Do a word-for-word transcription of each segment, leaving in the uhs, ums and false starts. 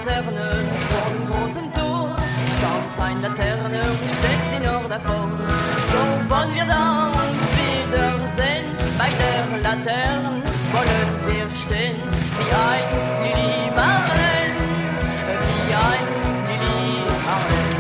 Kaserne vor dem großen Tor stand eine Laterne und steht sie noch davor. So wollen wir da uns wiedersehen, bei der Laterne wollen wir stehen, wie einst Lili Marleen, wie einst Lili Marleen.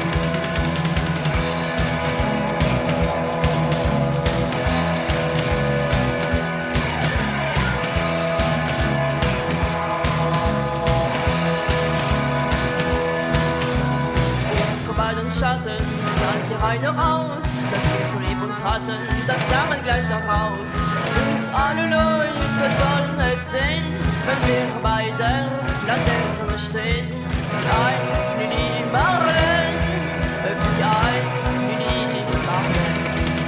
Schatten, sah hier einer aus, dass wir so lieb uns hatten, das sah man gleich noch raus. Und alle Leute sollen es sehen, wenn wir bei der Laterne stehen. Wie einst Lili Marleen, wie einst Lili Marleen.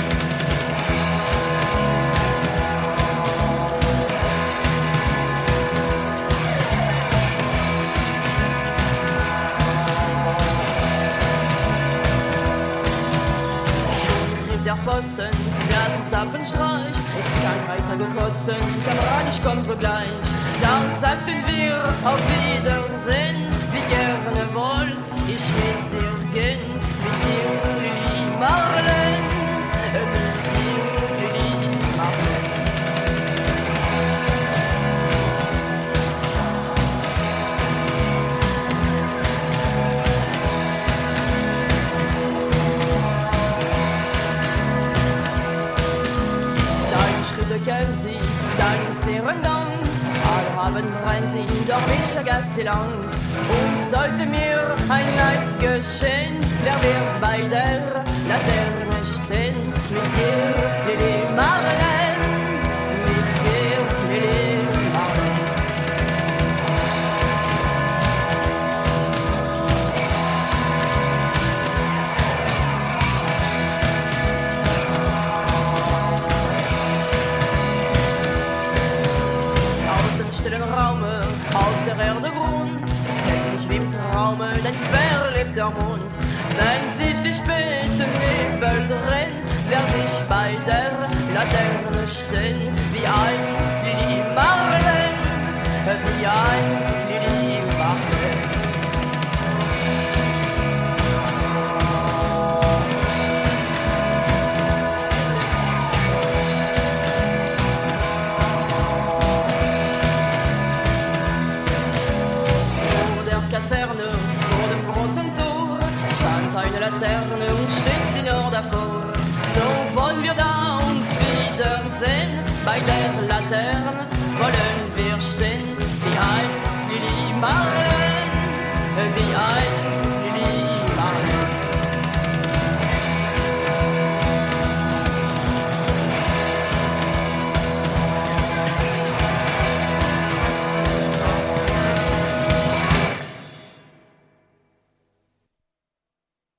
Der Posten, sie werden Zapfenstreich, es kann weiter gekostet, Kamerad, ich komm sogleich. Da sagten wir auf Wiedersehen, wie gerne wollt ich mit dir gehen, mit dir Lili Marleen, mit dir Lili Marleen. Kennen Sie, deinen zehren Dank. Alle haben rein sie, doch ich vergesse sie lang. Und sollte mir ein Leid geschehen, wer wird bei der Laterne stehen? Mit dir, Lili Marleen, mit dir, Lili Marleen. Stillen Raume, aus der Erde Grund, täglich schwimmt Raume, denn wer lebt der Mund? Wenn sich die späten Nebel drehen, werd ich bei der Laterne stehen, wie einst Lili Marleen, wie einst